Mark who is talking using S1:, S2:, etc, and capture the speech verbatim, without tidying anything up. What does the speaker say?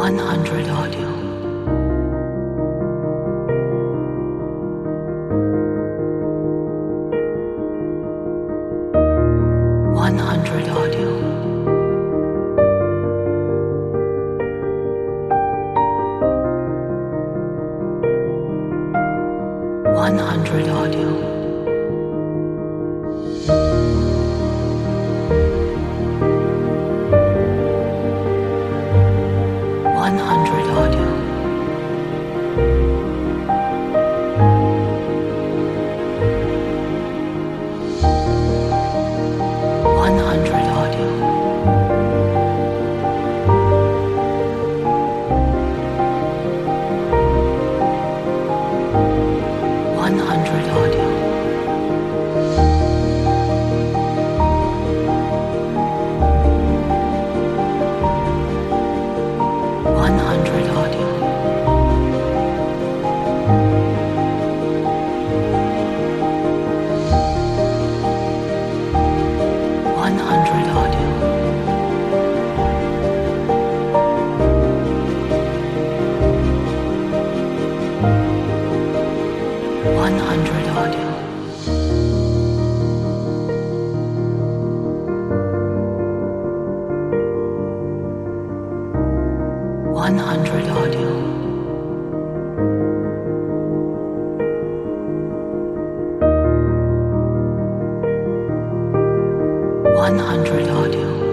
S1: hundred audio. one hundred audio. one hundred audio. one hundred audio. one hundred audio. one hundred audio. one hundred audio. one hundred audio. one hundred audio. one hundred audio. one hundred audio.